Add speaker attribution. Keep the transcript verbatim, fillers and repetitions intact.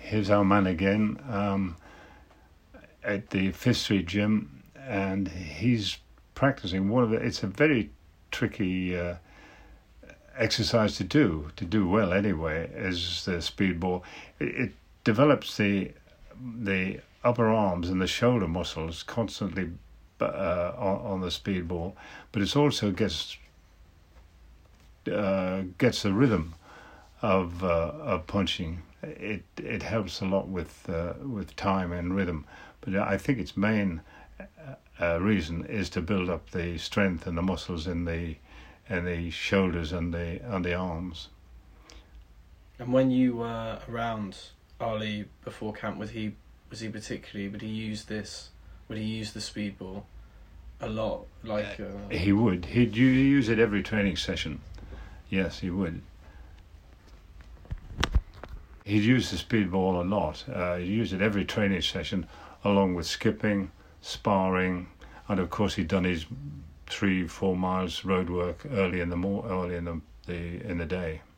Speaker 1: here's our man again um, at the Fifth Street Gym, and he's practicing one of the. It's a very tricky uh, exercise to do, to do well anyway, is the speedball. It, it develops the the upper arms and the shoulder muscles constantly uh, on, on the speedball, but it also gets uh, gets the rhythm of uh, of punching. It it helps a lot with uh, with time and rhythm, but I think its main uh, reason is to build up the strength and the muscles in the in the shoulders and the and the arms.
Speaker 2: And when you were around Ali before camp, was he was he particularly? Would he use this? Would he use the speedball a lot? Like uh...
Speaker 1: he would. He'd use it every training session. Yes, he would. He'd use the speedball a lot. Uh, he'd use it every training session, along with skipping, sparring, and of course he'd done his three, four miles road work early in the more early in the, the in the day.